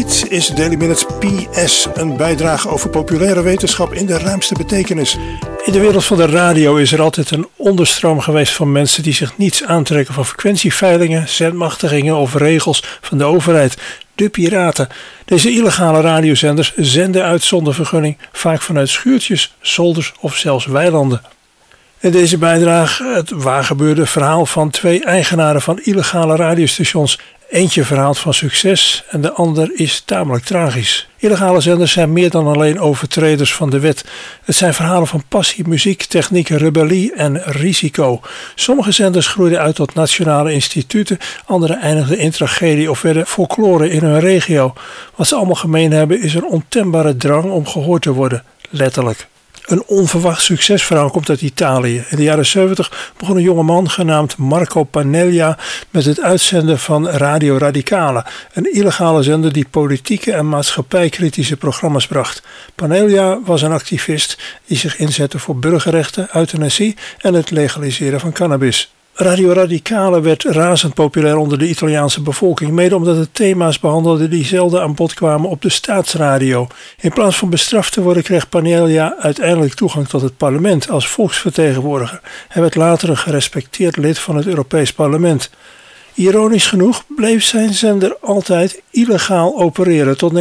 Dit is Daily Minutes PS, een bijdrage over populaire wetenschap in de ruimste betekenis. In de wereld van de radio is er altijd een onderstroom geweest van mensen die zich niets aantrekken van frequentieveilingen, zendmachtigingen of regels van de overheid. De piraten. Deze illegale radiozenders zenden uit zonder vergunning, vaak vanuit schuurtjes, zolders of zelfs weilanden. In deze bijdrage het waargebeurde verhaal van twee eigenaren van illegale radiostations. Eentje verhaalt van succes en de ander is tamelijk tragisch. Illegale zenders zijn meer dan alleen overtreders van de wet. Het zijn verhalen van passie, muziek, techniek, rebellie en risico. Sommige zenders groeiden uit tot nationale instituten, andere eindigden in tragedie of werden folklore in hun regio. Wat ze allemaal gemeen hebben is een ontembare drang om gehoord te worden, letterlijk. Een onverwacht succesverhaal komt uit Italië. In de jaren 70 begon een jonge man genaamd Marco Pannella met het uitzenden van Radio Radicale, een illegale zender die politieke en maatschappijkritische programma's bracht. Pannella was een activist die zich inzette voor burgerrechten, euthanasie en het legaliseren van cannabis. Radio Radicale werd razend populair onder de Italiaanse bevolking, mede omdat het thema's behandelde die zelden aan bod kwamen op de staatsradio. In plaats van bestraft te worden kreeg Pannella uiteindelijk toegang tot het parlement als volksvertegenwoordiger. Hij werd later een gerespecteerd lid van het Europees Parlement. Ironisch genoeg bleef zijn zender altijd illegaal opereren tot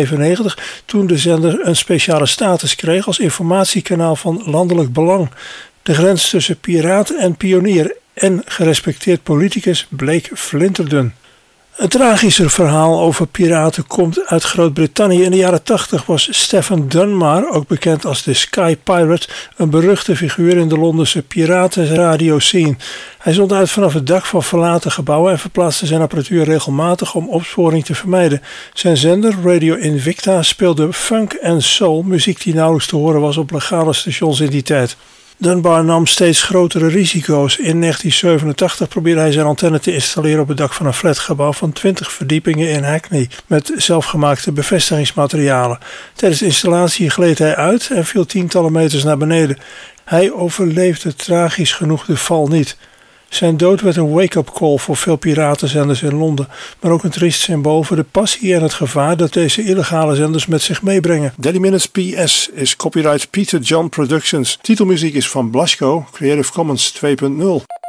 1995, toen de zender een speciale status kreeg als informatiekanaal van landelijk belang. De grens tussen piraat en pionier en gerespecteerd politicus bleek flinterdun. Een tragischer verhaal over piraten komt uit Groot-Brittannië. In de jaren 80 was Stephen Dunmar, ook bekend als de Sky Pirate, een beruchte figuur in de Londense piratenradio-scene. Hij zond uit vanaf het dak van verlaten gebouwen en verplaatste zijn apparatuur regelmatig om opsporing te vermijden. Zijn zender, Radio Invicta, speelde funk en soul, muziek die nauwelijks te horen was op legale stations in die tijd. Dunbar nam steeds grotere risico's. In 1987 probeerde hij zijn antenne te installeren op het dak van een flatgebouw van 20 verdiepingen in Hackney met zelfgemaakte bevestigingsmaterialen. Tijdens de installatie gleed hij uit en viel tientallen meters naar beneden. Hij overleefde tragisch genoeg de val niet. Zijn dood werd een wake-up call voor veel piratenzenders in Londen, maar ook een triest symbool voor de passie en het gevaar dat deze illegale zenders met zich meebrengen. Daily Minutes PS is copyright Peter John Productions. Titelmuziek is van Blasco, Creative Commons 2.0.